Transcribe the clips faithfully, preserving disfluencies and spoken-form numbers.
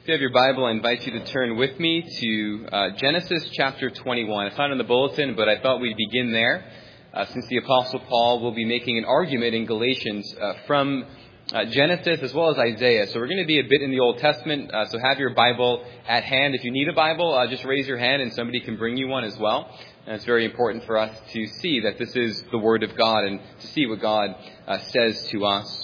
If you have your Bible, I invite you to turn with me to uh, Genesis chapter twenty-one. It's not in the bulletin, but I thought we'd begin there, uh, since the Apostle Paul will be making an argument in Galatians uh, from uh, Genesis as well as Isaiah. So we're going to be a bit in the Old Testament, uh, so have your Bible at hand. If you need a Bible, uh, just raise your hand and somebody can bring you one as well. And it's very important for us to see that this is the Word of God and to see what God uh, says to us.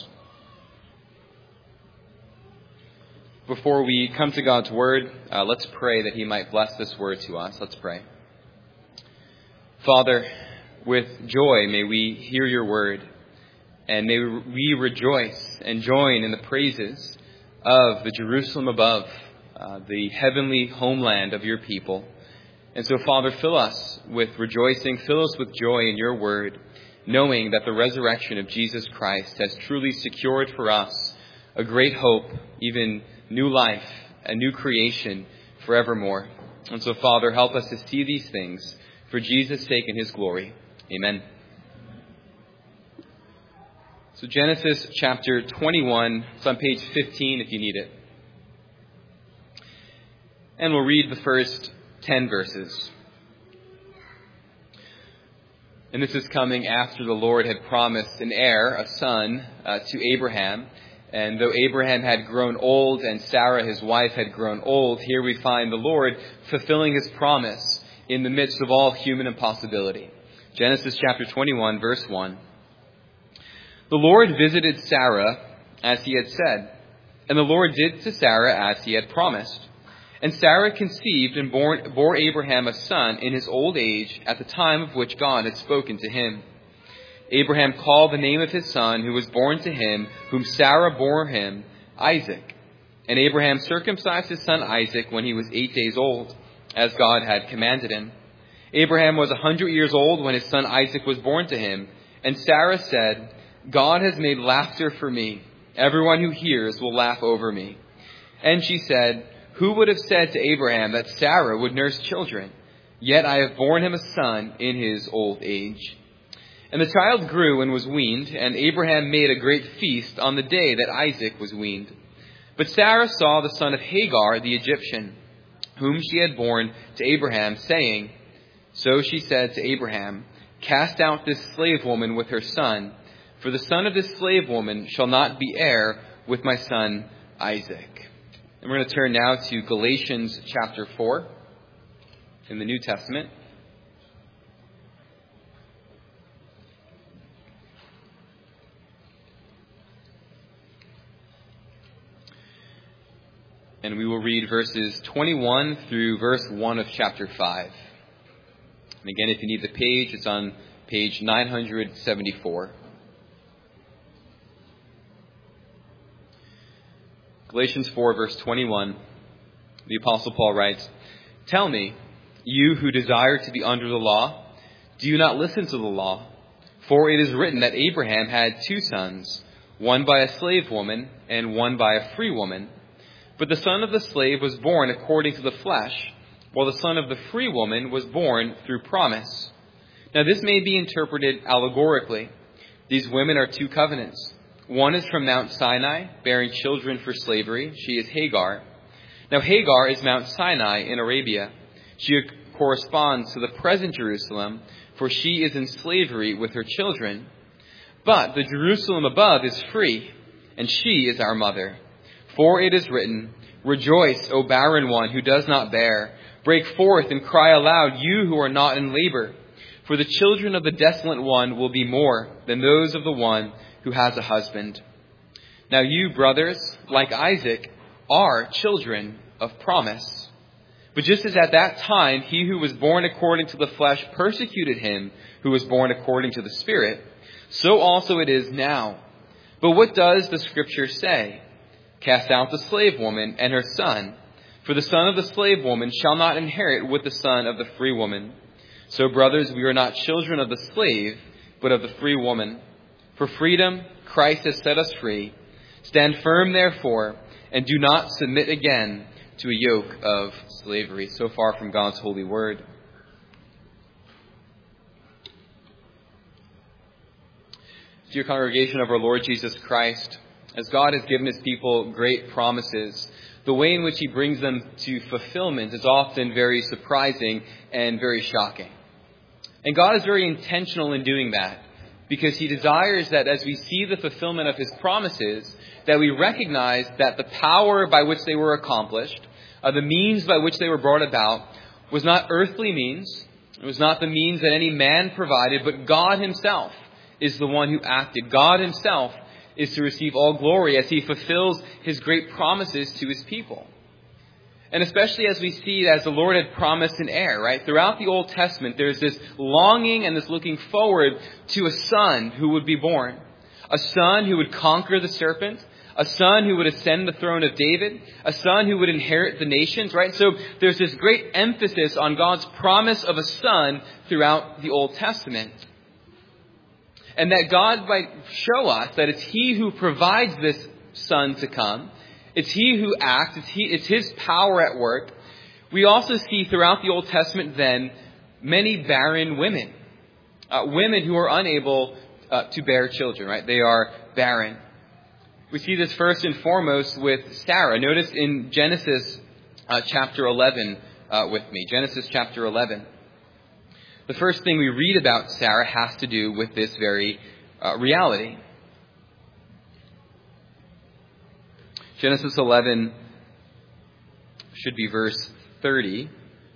Before we come to God's Word, uh, let's pray that He might bless this Word to us. Let's pray. Father, with joy may we hear your Word, and may we rejoice and join in the praises of the Jerusalem above, uh, the heavenly homeland of your people. And so, Father, fill us with rejoicing, fill us with joy in your Word, knowing that the resurrection of Jesus Christ has truly secured for us a great hope, even new life, a new creation forevermore. And so, Father, help us to see these things for Jesus' sake and his glory. Amen. So Genesis chapter twenty-one, it's on page fifteen if you need it. And we'll read the first ten verses. And this is coming after the Lord had promised an heir, a son, uh, to Abraham. And though Abraham had grown old and Sarah, his wife, had grown old, here we find the Lord fulfilling his promise in the midst of all human impossibility. Genesis chapter twenty-one, verse one. The Lord visited Sarah as he had said, and the Lord did to Sarah as he had promised. And Sarah conceived and bore, bore Abraham a son in his old age at the time of which God had spoken to him. Abraham called the name of his son who was born to him, whom Sarah bore him, Isaac. And Abraham circumcised his son Isaac when he was eight days old, as God had commanded him. Abraham was a hundred years old when his son Isaac was born to him. And Sarah said, God has made laughter for me. Everyone who hears will laugh over me. And she said, who would have said to Abraham that Sarah would nurse children? Yet I have borne him a son in his old age. And the child grew and was weaned, and Abraham made a great feast on the day that Isaac was weaned. But Sarah saw the son of Hagar the Egyptian, whom she had borne to Abraham, saying, so she said to Abraham, cast out this slave woman with her son, for the son of this slave woman shall not be heir with my son Isaac. And we're going to turn now to Galatians chapter four in the New Testament. And we will read verses twenty-one through verse one of chapter five. And again, if you need the page, it's on page nine hundred seventy-four. Galatians four, verse twenty-one. The Apostle Paul writes, tell me, you who desire to be under the law, do you not listen to the law? For it is written that Abraham had two sons, one by a slave woman and one by a free woman. But the son of the slave was born according to the flesh, while the son of the free woman was born through promise. Now this may be interpreted allegorically. These women are two covenants. One is from Mount Sinai, bearing children for slavery. She is Hagar. Now Hagar is Mount Sinai in Arabia. She corresponds to the present Jerusalem, for she is in slavery with her children. But the Jerusalem above is free, and she is our mother. For it is written, rejoice, O barren one who does not bear. Break forth and cry aloud, you who are not in labor. For the children of the desolate one will be more than those of the one who has a husband. Now you, brothers, like Isaac, are children of promise. But just as at that time he who was born according to the flesh persecuted him who was born according to the Spirit, so also it is now. But what does the Scripture say? Cast out the slave woman and her son, for the son of the slave woman shall not inherit with the son of the free woman. So, brothers, we are not children of the slave, but of the free woman. For freedom, Christ has set us free. Stand firm, therefore, and do not submit again to a yoke of slavery. So far from God's holy word. Dear congregation of our Lord Jesus Christ, as God has given his people great promises, the way in which he brings them to fulfillment is often very surprising and very shocking. And God is very intentional in doing that, because he desires that as we see the fulfillment of his promises, that we recognize that the power by which they were accomplished, uh, the means by which they were brought about, was not earthly means. It was not the means that any man provided, but God himself is the one who acted. God himself is to receive all glory as he fulfills his great promises to his people. And especially as we see, as the Lord had promised an heir, right? Throughout the Old Testament, there's this longing and this looking forward to a son who would be born. A son who would conquer the serpent. A son who would ascend the throne of David. A son who would inherit the nations, right? So there's this great emphasis on God's promise of a son throughout the Old Testament. And that God might show us that it's he who provides this son to come. It's he who acts. It's, he, it's his power at work. We also see throughout the Old Testament then many barren women. Uh, women who are unable uh, to bear children, right? They are barren. We see this first and foremost with Sarah. Notice in Genesis uh, chapter eleven uh, with me. Genesis chapter eleven. The first thing we read about Sarah has to do with this very uh, reality. Genesis eleven should be verse thirty.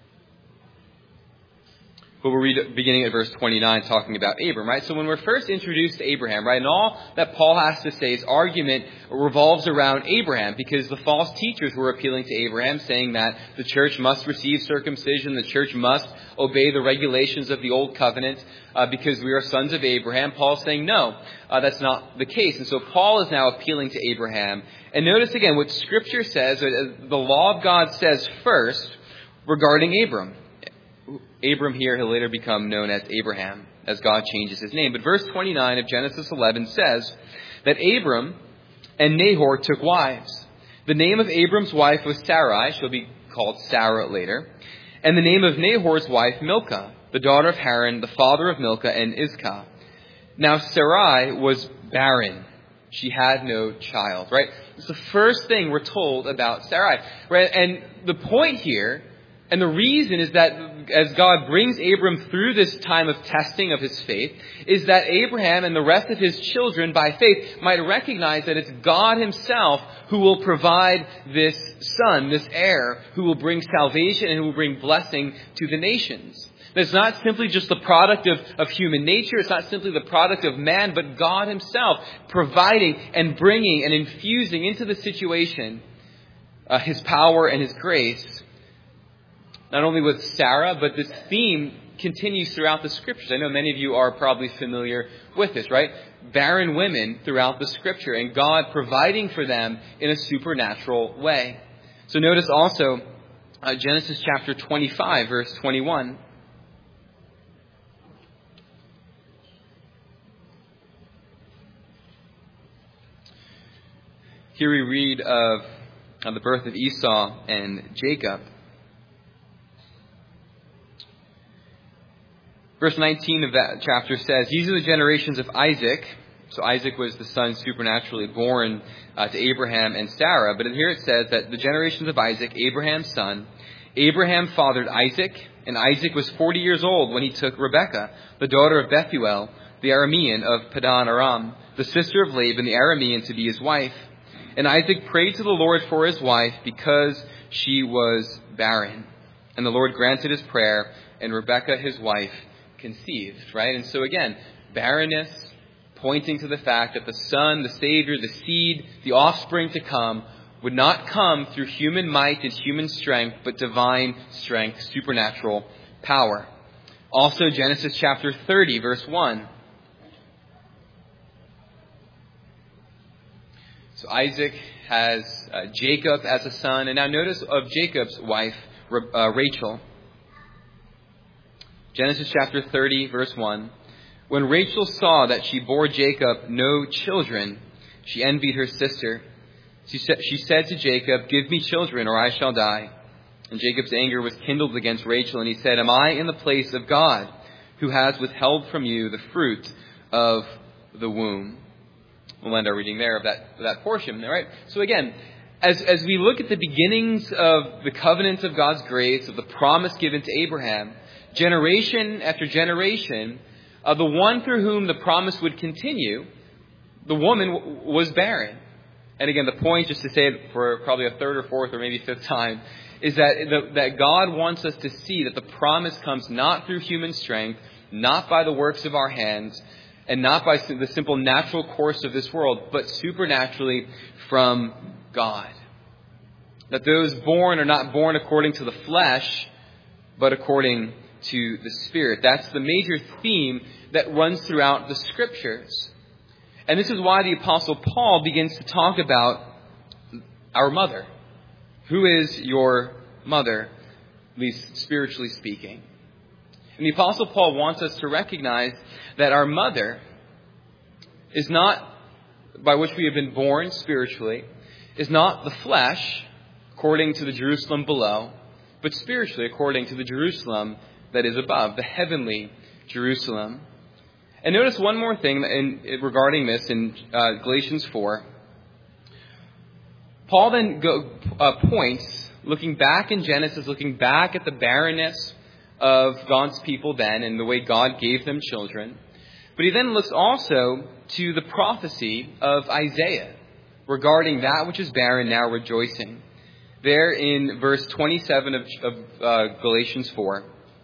But we'll read beginning at verse twenty-nine, talking about Abram, right? So when we're first introduced to Abraham, right, and all that Paul has to say, his argument revolves around Abraham, because the false teachers were appealing to Abraham, saying that the church must receive circumcision, the church must obey the regulations of the old covenant, uh, because we are sons of Abraham. Paul's saying, no, uh, that's not the case. And so Paul is now appealing to Abraham. And notice again what Scripture says, uh, the law of God says first regarding Abram. Abram here, he'll later become known as Abraham, as God changes his name. But verse twenty-nine of Genesis eleven says that Abram and Nahor took wives. The name of Abram's wife was Sarai. She'll be called Sarah later. And the name of Nahor's wife, Milcah, the daughter of Haran, the father of Milcah and Iscah. Now Sarai was barren. She had no child, right? It's the first thing we're told about Sarai, right? And the point here, and the reason is that as God brings Abram through this time of testing of his faith, is that Abraham and the rest of his children by faith might recognize that it's God himself who will provide this son, this heir, who will bring salvation and who will bring blessing to the nations. It's not simply just the product of, of human nature. It's not simply the product of man, but God himself providing and bringing and infusing into the situation uh, his power and his grace. Not only with Sarah, but this theme continues throughout the Scriptures. I know many of you are probably familiar with this, right? Barren women throughout the Scripture, and God providing for them in a supernatural way. So notice also uh, Genesis chapter twenty-five, verse twenty-one. Here we read of, of the birth of Esau and Jacob. Verse nineteen of that chapter says, these are the generations of Isaac. So Isaac was the son supernaturally born uh, to Abraham and Sarah. But here it says that the generations of Isaac, Abraham's son, Abraham fathered Isaac, and Isaac was forty years old when he took Rebekah, the daughter of Bethuel, the Aramean of Padan Aram, the sister of Laban the Aramean, to be his wife. And Isaac prayed to the Lord for his wife because she was barren. And the Lord granted his prayer, and Rebekah, his wife, conceived, right? And so again, barrenness pointing to the fact that the Son, the Savior, the seed, the offspring to come would not come through human might and human strength, but divine strength, supernatural power. Also Genesis chapter thirty, verse one. So Isaac has uh, Jacob as a son, and now notice of Jacob's wife, uh, Rachel. Genesis chapter thirty, verse one. When Rachel saw that she bore Jacob no children, she envied her sister. She said, she said to Jacob, give me children or I shall die. And Jacob's anger was kindled against Rachel, and he said, am I in the place of God, who has withheld from you the fruit of the womb? We'll end our reading there of that, of that portion. All right. So again, As, as we look at the beginnings of the covenants of God's grace, of the promise given to Abraham, generation after generation, uh, the one through whom the promise would continue, the woman w- was barren. And again, the point, just to say it for probably a third or fourth or maybe fifth time, is that the, that God wants us to see that the promise comes not through human strength, not by the works of our hands, and not by the simple natural course of this world, but supernaturally from God. That those born are not born according to the flesh, but according to the Spirit. That's the major theme that runs throughout the Scriptures. And this is why the Apostle Paul begins to talk about our mother. Who is your mother, at least spiritually speaking? And the Apostle Paul wants us to recognize that our mother is not, by which we have been born spiritually, is not the flesh, according to the Jerusalem below, but spiritually according to the Jerusalem that is above, the heavenly Jerusalem. And notice one more thing in, in, regarding this in uh, Galatians four. Paul then go, uh, points, looking back in Genesis, looking back at the barrenness of God's people then and the way God gave them children. But he then looks also to the prophecy of Isaiah regarding that which is barren now rejoicing. There in verse twenty-seven of, of uh, Galatians four,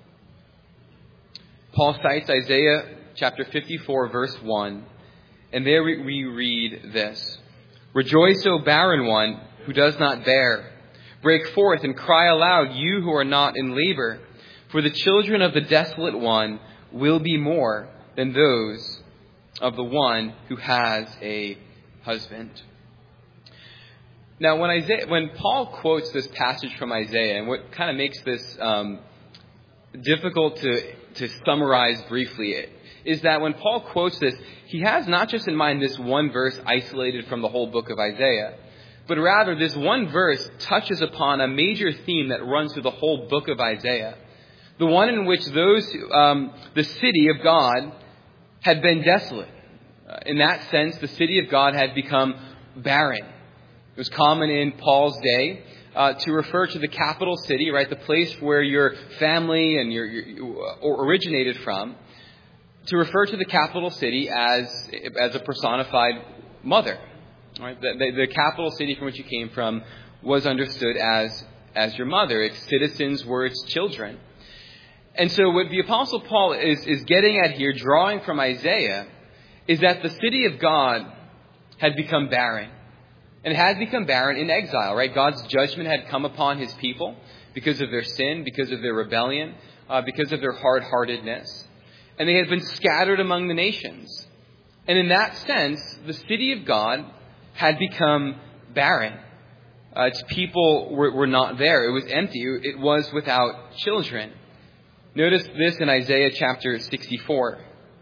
Paul cites Isaiah chapter fifty-four, verse one, and there we, we read this. Rejoice, O barren one who does not bear. Break forth and cry aloud, you who are not in labor. For the children of the desolate one will be more than those of the one who has a husband. Now, when Isaiah, when Paul quotes this passage from Isaiah, and what kind of makes this um, difficult to, to summarize briefly, is that when Paul quotes this, he has not just in mind this one verse isolated from the whole book of Isaiah, but rather this one verse touches upon a major theme that runs through the whole book of Isaiah. The one in which those, um, the city of God had been desolate. Uh, in that sense, the city of God had become barren. It was common in Paul's day uh, to refer to the capital city, right, the place where your family and your, your or originated from, to refer to the capital city as as a personified mother. Right? The, the, the capital city from which you came from was understood as as your mother. Its citizens were its children. And so what the Apostle Paul is, is getting at here, drawing from Isaiah, is that the city of God had become barren. And it had become barren in exile, right? God's judgment had come upon his people because of their sin, because of their rebellion, uh, because of their hard-heartedness. And they had been scattered among the nations. And in that sense, the city of God had become barren. Uh, its people were, were not there. It was empty. It was without children. Notice this in Isaiah chapter sixty-four.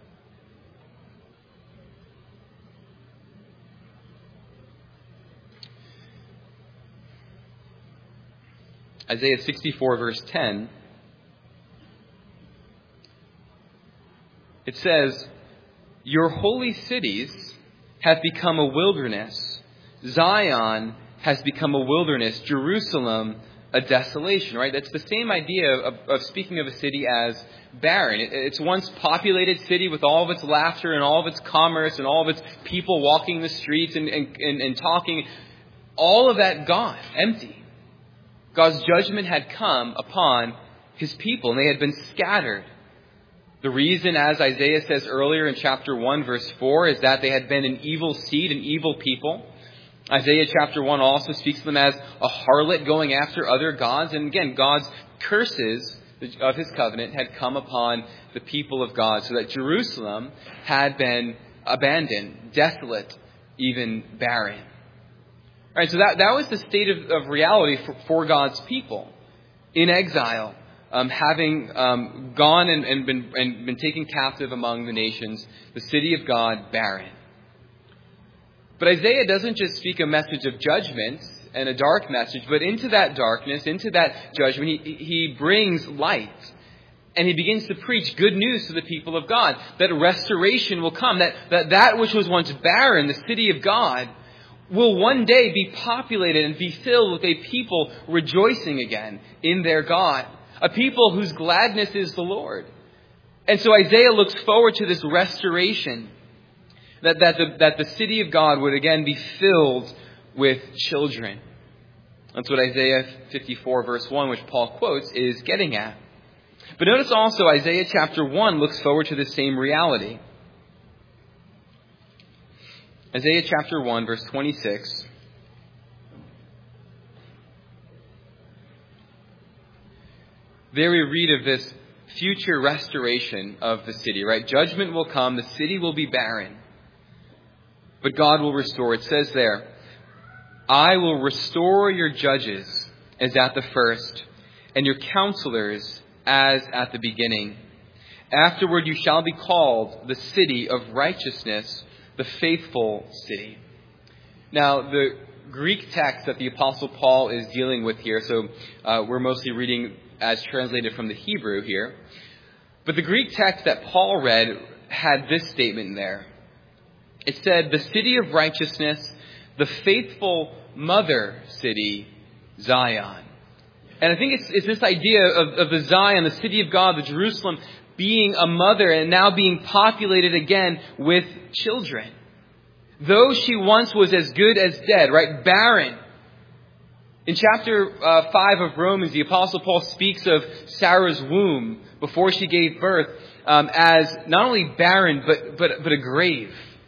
Isaiah sixty-four, verse ten. It says, your holy cities have become a wilderness. Zion has become a wilderness. Jerusalem, a desolation, right? That's the same idea of, of speaking of a city as barren. It, it's once populated city with all of its laughter and all of its commerce and all of its people walking the streets and, and, and, and talking. All of that gone, empty. God's judgment had come upon his people and they had been scattered. The reason, as Isaiah says earlier in chapter one, verse four, is that they had been an evil seed, an evil people. Isaiah chapter one also speaks of them as a harlot going after other gods. And again, God's curses of his covenant had come upon the people of God so that Jerusalem had been abandoned, desolate, even barren. All right, so that, that was the state of, of reality for, for God's people in exile, um, having um, gone and, and, been, and been taken captive among the nations, the city of God barren. But Isaiah doesn't just speak a message of judgment and a dark message, but into that darkness, into that judgment, he, he brings light. And he begins to preach good news to the people of God, that restoration will come, that, that that which was once barren, the city of God, will one day be populated and be filled with a people rejoicing again in their God, a people whose gladness is the Lord. And so Isaiah looks forward to this restoration, that, that, the, that the city of God would again be filled with children. That's what Isaiah fifty-four verse one, which Paul quotes, is getting at. But notice also Isaiah chapter one looks forward to the same reality. Isaiah chapter one verse twenty-six. There we read of this future restoration of the city, right? Judgment will come, the city will be barren, but God will restore. It says there, I will restore your judges as at the first, and your counselors as at the beginning. Afterward you shall be called the city of righteousness, the faithful city. Now, the Greek text that the Apostle Paul is dealing with here, so uh, we're mostly reading as translated from the Hebrew here, but the Greek text that Paul read had this statement there. It said, the city of righteousness, the faithful mother city, Zion. And I think it's, it's this idea of, of the Zion, the city of God, the Jerusalem, being a mother and now being populated again with children. Though she once was as good as dead, right? Barren. In chapter uh, five of Romans, the Apostle Paul speaks of Sarah's womb before she gave birth um, as not only barren, but, but, but a grave.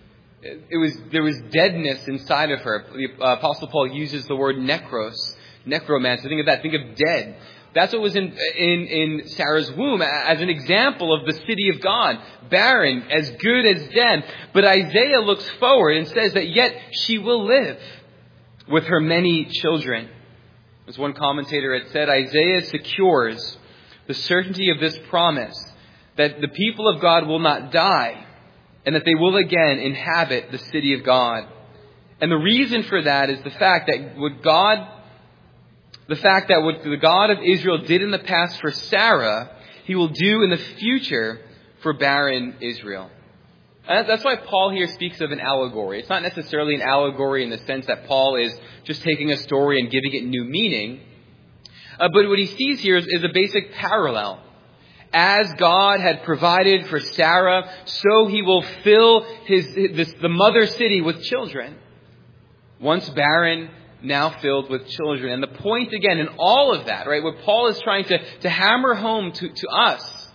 It was, there was deadness inside of her. The Apostle Paul uses the word necros, necromancer. Think of that. Think of dead. That's what was in, in, in Sarah's womb as an example of the city of God. Barren, as good as dead. But Isaiah looks forward and says that yet she will live with her many children. As one commentator had said, Isaiah secures the certainty of this promise that the people of God will not die, and that they will again inhabit the city of God. And the reason for that is the fact that what God, the fact that what the God of Israel did in the past for Sarah, He will do in the future for barren Israel. And that's why Paul here speaks of an allegory. It's not necessarily an allegory in the sense that Paul is just taking a story and giving it new meaning. Uh, but what he sees here is, is a basic parallel. As God had provided for Sarah, so He will fill his, this, the mother city with children. Once barren, now filled with children. And the point again in all of that, right, what Paul is trying to, to hammer home to, to us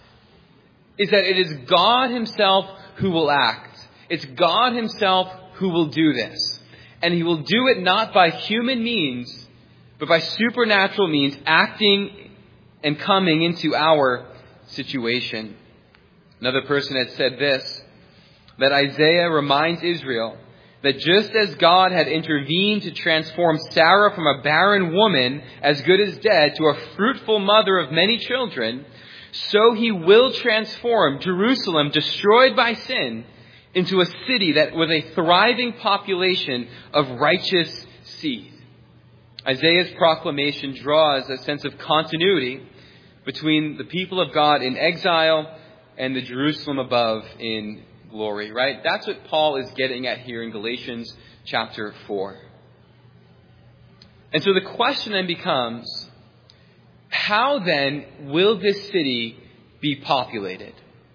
is that it is God Himself who will act. It's God Himself who will do this. And He will do it not by human means, but by supernatural means, acting and coming into our situation. Another person had said this, that Isaiah reminds Israel that just as God had intervened to transform Sarah from a barren woman, as good as dead, to a fruitful mother of many children, so He will transform Jerusalem, destroyed by sin, into a city that with a thriving population of righteous seed. Isaiah's proclamation draws a sense of continuity between the people of God in exile and the Jerusalem above in glory, right? That's what Paul is getting at here in Galatians chapter four. And so the question then becomes, how then will this city be populated?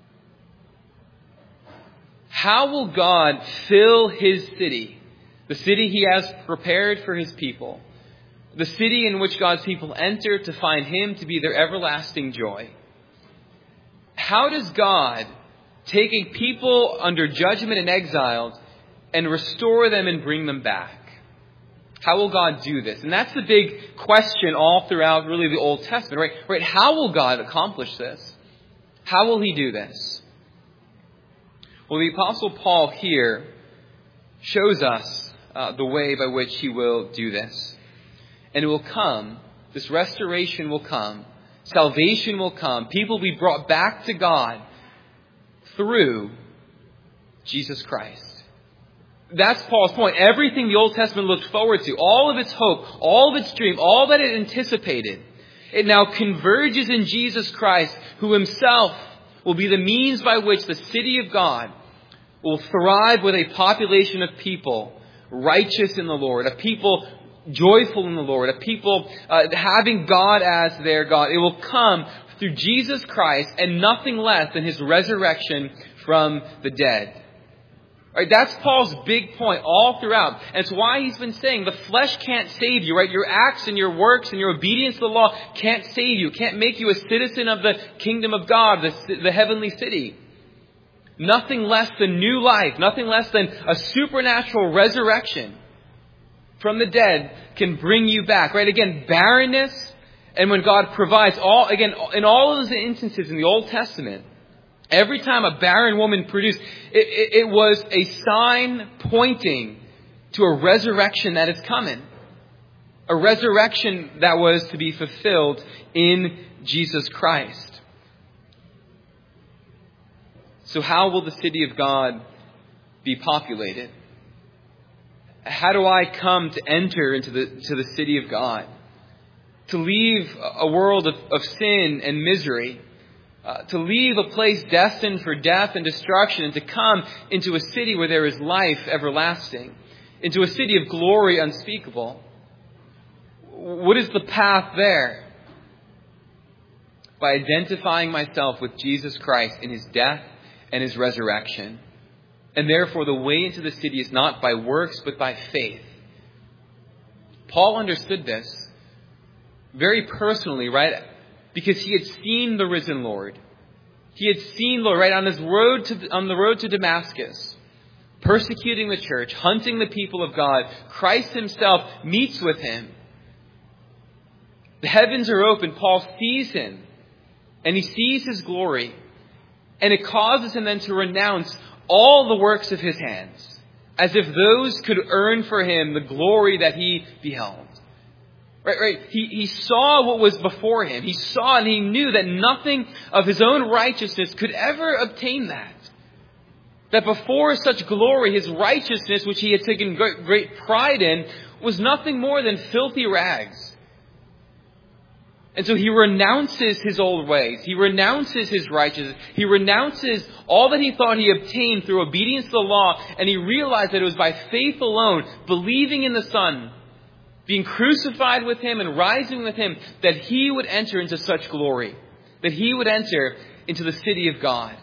How will God fill His city, the city He has prepared for His people, the city in which God's people enter to find Him to be their everlasting joy? How does God take a people under judgment and exiled and restore them and bring them back? How will God do this? And that's the big question all throughout really the Old Testament, right? Right? How will God accomplish this? How will He do this? Well, the Apostle Paul here shows us uh, the way by which He will do this. And it will come, this restoration will come, salvation will come, people will be brought back to God through Jesus Christ. That's Paul's point. Everything the Old Testament looked forward to, all of its hope, all of its dream, all that it anticipated, it now converges in Jesus Christ, who Himself will be the means by which the city of God will thrive with a population of people righteous in the Lord, a people joyful in the Lord, a people uh, having God as their God. It will come through Jesus Christ and nothing less than His resurrection from the dead. Right, that's Paul's big point all throughout. And it's why he's been saying the flesh can't save you, right? Your acts and your works and your obedience to the law can't save you, can't make you a citizen of the kingdom of God, the, the heavenly city. Nothing less than new life, nothing less than a supernatural resurrection from the dead can bring you back, right? Again, barrenness, and when God provides all, again, in all of those instances in the Old Testament, every time a barren woman produced, it, it, it was a sign pointing to a resurrection that is coming. A resurrection that was to be fulfilled in Jesus Christ. So how will the city of God be populated? How do I come to enter into the, to the city of God? To leave a world of, of sin and misery. Uh, to leave a place destined for death and destruction, and to come into a city where there is life everlasting, into a city of glory unspeakable. What is the path there? By identifying myself with Jesus Christ in His death and His resurrection. And therefore the way into the city is not by works but by faith. Paul understood this very personally, right? Because he had seen the risen Lord. He had seen the Lord, right, on his road to on the road to Damascus, persecuting the church, hunting the people of God. Christ Himself meets with him. The heavens are open. Paul sees Him, and he sees His glory, and it causes him then to renounce all the works of his hands, as if those could earn for him the glory that he beheld. Right, right. He, he saw what was before him. He saw and he knew that nothing of his own righteousness could ever obtain that. That before such glory, his righteousness, which he had taken great, great pride in, was nothing more than filthy rags. And so he renounces his old ways. He renounces his righteousness. He renounces all that he thought he obtained through obedience to the law. And he realized that it was by faith alone, believing in the Son, being crucified with Him and rising with Him, that he would enter into such glory. That he would enter into the city of God.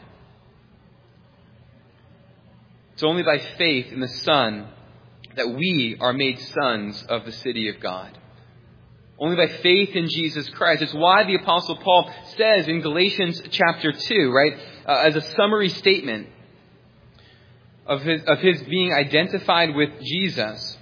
It's only by faith in the Son that we are made sons of the city of God. Only by faith in Jesus Christ. It's why the Apostle Paul says in Galatians chapter two, right, uh, as a summary statement of his, of his being identified with Jesus.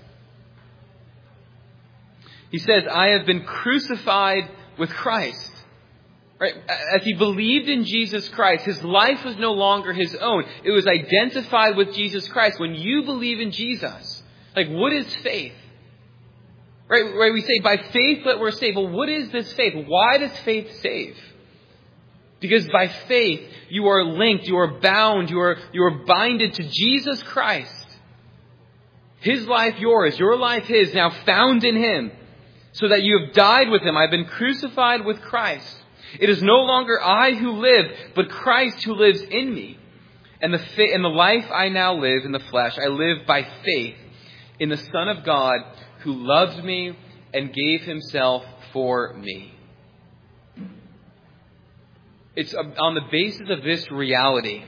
He says, I have been crucified with Christ. Right? As he believed in Jesus Christ, his life was no longer his own. It was identified with Jesus Christ. When you believe in Jesus, like, what is faith? Right, right? We say by faith that we're saved. Well, what is this faith? Why does faith save? Because by faith you are linked, you are bound, you are you are binded to Jesus Christ. His life yours, your life his, now found in Him. So that you have died with Him. I've been crucified with Christ. It is no longer I who live, but Christ who lives in me. And the fa- and the life I now live in the flesh, I live by faith in the Son of God who loved me and gave Himself for me. It's on the basis of this reality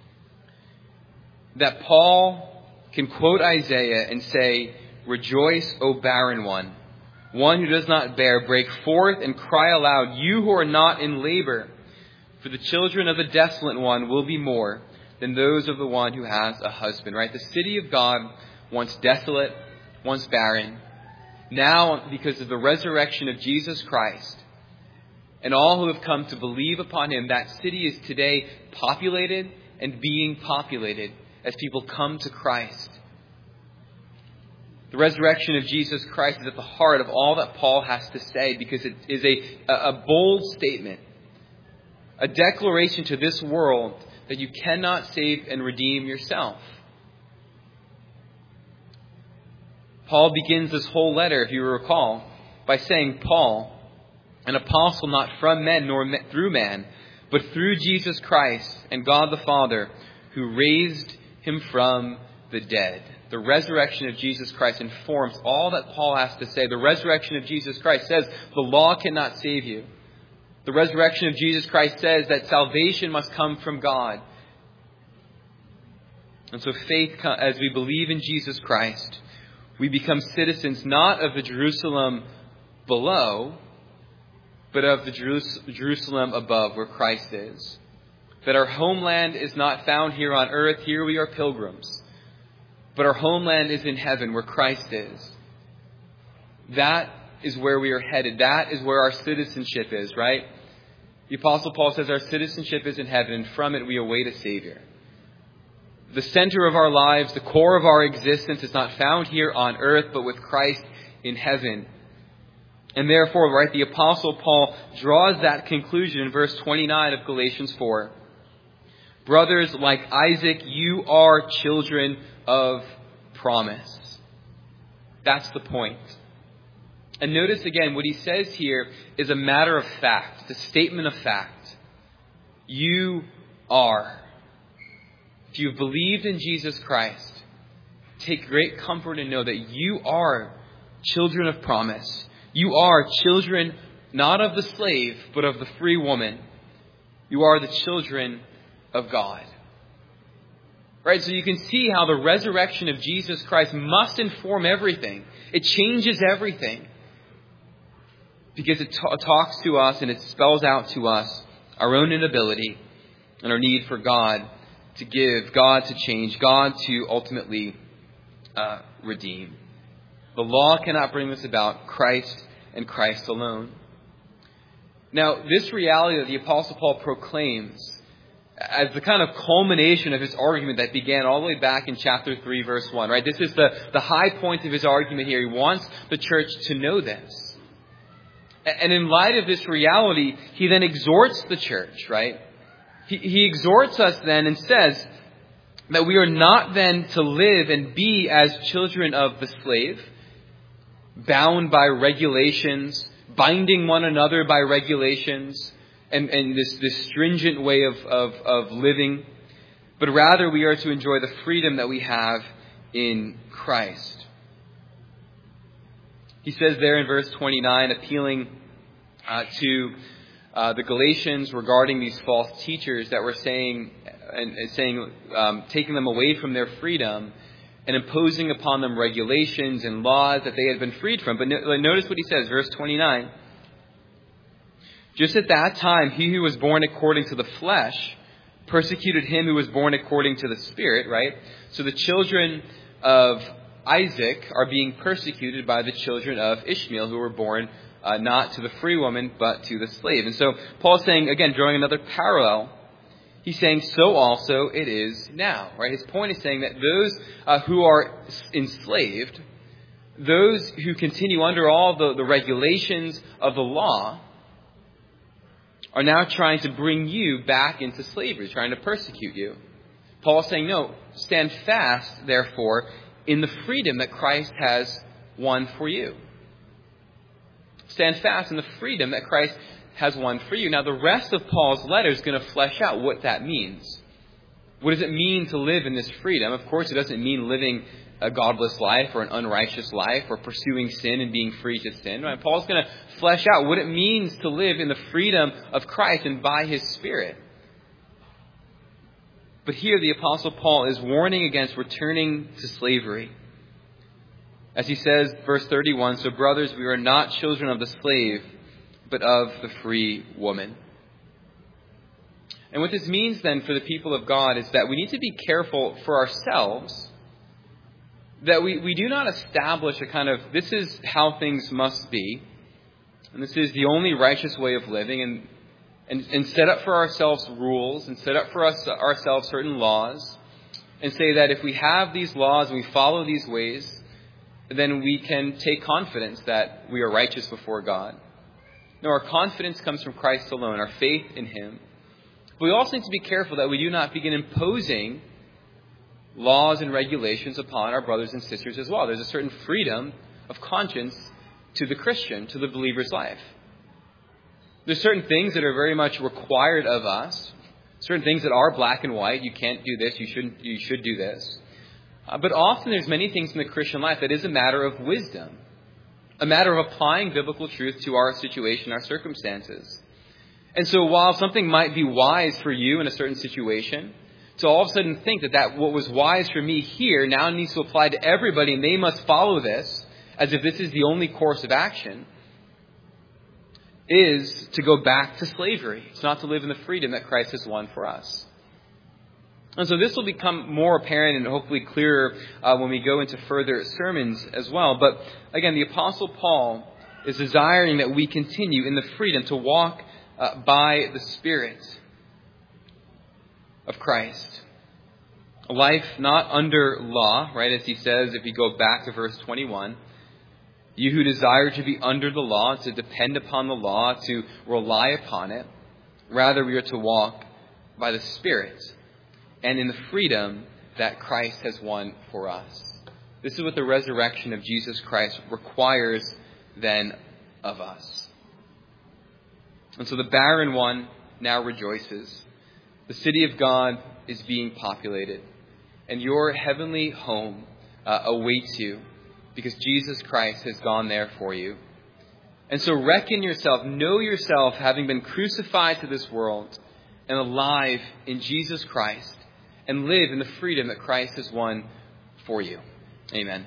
that Paul can quote Isaiah and say, "Rejoice, O barren one. One who does not bear, break forth and cry aloud, you who are not in labor. For the children of the desolate one will be more than those of the one who has a husband." Right? The city of God, once desolate, once barren, now because of the resurrection of Jesus Christ and all who have come to believe upon Him, that city is today populated and being populated as people come to Christ. The resurrection of Jesus Christ is at the heart of all that Paul has to say, because it is a, a bold statement, a declaration to this world that you cannot save and redeem yourself. Paul begins this whole letter, if you recall, by saying, Paul, an apostle not from men nor through man, but through Jesus Christ and God the Father, who raised Him from the dead. the resurrection of Jesus Christ informs all that Paul has to say. The resurrection of Jesus Christ says the law cannot save you. The resurrection of Jesus Christ says that salvation must come from God. And so faith, as we believe in Jesus Christ, we become citizens not of the Jerusalem below, but of the Jerusalem above, where Christ is. That our homeland is not found here on earth. Here we are pilgrims. But our homeland is in heaven, where Christ is. That is where we are headed. That is where our citizenship is, right? The Apostle Paul says our citizenship is in heaven, and from it we await a Savior. The center of our lives, the core of our existence is not found here on earth, but with Christ in heaven. And therefore, right, the Apostle Paul draws that conclusion in verse twenty-nine of Galatians four. Brothers, like Isaac, you are children of promise. That's the point. And notice again, what he says here is a matter of fact. It's a statement of fact. You are. If you've believed in Jesus Christ, take great comfort and know that you are children of promise. You are children not of the slave, but of the free woman. You are the children of God. Right? So you can see how the resurrection of Jesus Christ must inform everything. It changes everything. Because it t- talks to us and it spells out to us our own inability and our need for God to give, God to change, God to ultimately uh, redeem. The law cannot bring this about. Christ and Christ alone. Now, this reality that the Apostle Paul proclaims as the kind of culmination of his argument that began all the way back in chapter three, verse one, right? This is the, the high point of his argument here. He wants the church to know this. And in light of this reality, he then exhorts the church, right? He, he exhorts us then and says that we are not then to live and be as children of the slave, bound by regulations, binding one another by regulations, and, and this, this stringent way of, of, of living. But rather we are to enjoy the freedom that we have in Christ. He says there in verse twenty-nine, appealing uh, to uh, the Galatians regarding these false teachers that were saying and, and saying, um, taking them away from their freedom and imposing upon them regulations and laws that they had been freed from. But no, notice what he says, verse twenty-nine. Just at that time, he who was born according to the flesh persecuted him who was born according to the Spirit, right? So the children of Isaac are being persecuted by the children of Ishmael, who were born uh, not to the free woman, but to the slave. And so Paul's saying, again, drawing another parallel, he's saying, so also it is now, right? His point is saying that those uh, who are enslaved, those who continue under all the, the regulations of the law, are now trying to bring you back into slavery, trying to persecute you. Paul's saying, no, stand fast, therefore, in the freedom that Christ has won for you. Stand fast in the freedom that Christ has won for you. Now, the rest of Paul's letter is going to flesh out what that means. What does it mean to live in this freedom? Of course, it doesn't mean living a godless life or an unrighteous life or pursuing sin and being free to sin. Right? Paul's going to flesh out what it means to live in the freedom of Christ and by His Spirit. But here the Apostle Paul is warning against returning to slavery. As he says, verse thirty-one, so brothers, we are not children of the slave, but of the free woman. And what this means then for the people of God is that we need to be careful for ourselves that we, we do not establish a kind of, this is how things must be, and this is the only righteous way of living, and and, and set up for ourselves rules, and set up for us ourselves certain laws, and say that if we have these laws and we follow these ways, then we can take confidence that we are righteous before God. No, our confidence comes from Christ alone, our faith in Him. But we also need to be careful that we do not begin imposing laws and regulations upon our brothers and sisters as well. There's a certain freedom of conscience to the Christian, to the believer's life. There's certain things that are very much required of us, certain things that are black and white. You can't do this, you shouldn't, you should do this. Uh, but often there's many things in the Christian life that is a matter of wisdom, a matter of applying biblical truth to our situation, our circumstances. And so while something might be wise for you in a certain situation, to all of a sudden think that, that what was wise for me here now needs to apply to everybody and they must follow this as if this is the only course of action, is to go back to slavery. It's not to live in the freedom that Christ has won for us. And so this will become more apparent and hopefully clearer uh, when we go into further sermons as well. But again, the Apostle Paul is desiring that we continue in the freedom to walk uh, by the Spirit of Christ. A life not under law, right, as he says, if you go back to verse twenty-one, you who desire to be under the law, to depend upon the law, to rely upon it, rather we are to walk by the Spirit and in the freedom that Christ has won for us. This is what the resurrection of Jesus Christ requires then of us. And so the barren one now rejoices. The city of God is being populated, and your heavenly home uh, awaits you because Jesus Christ has gone there for you. And so reckon yourself, know yourself having been crucified to this world and alive in Jesus Christ, and live in the freedom that Christ has won for you. Amen.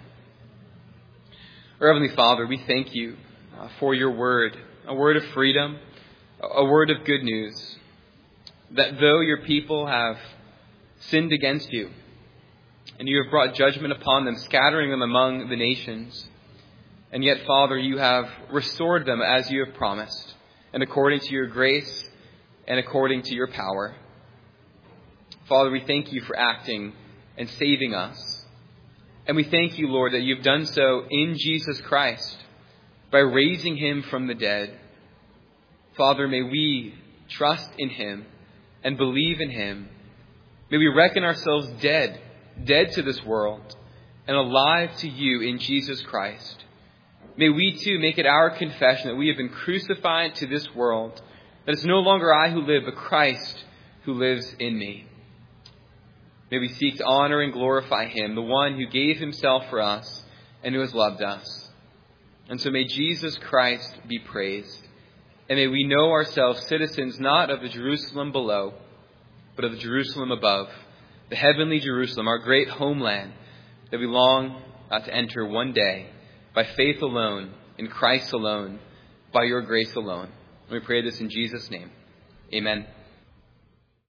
Our Heavenly Father, we thank you uh, for your word, a word of freedom, a word of good news, that though your people have sinned against you, and you have brought judgment upon them, scattering them among the nations, and yet, Father, you have restored them as you have promised, and according to your grace and according to your power. Father, we thank you for acting and saving us. And we thank you, Lord, that you've done so in Jesus Christ by raising him from the dead. Father, may we trust in him and believe in him. May we reckon ourselves dead, dead to this world, and alive to you in Jesus Christ. May we too make it our confession that we have been crucified to this world, that it's no longer I who live, but Christ who lives in me. May we seek to honor and glorify him, the one who gave himself for us and who has loved us. And so may Jesus Christ be praised. And may we know ourselves citizens not of the Jerusalem below, but of the Jerusalem above, the heavenly Jerusalem, our great homeland that we long uh, to enter one day by faith alone, in Christ alone, by your grace alone. And we pray this in Jesus' name. Amen.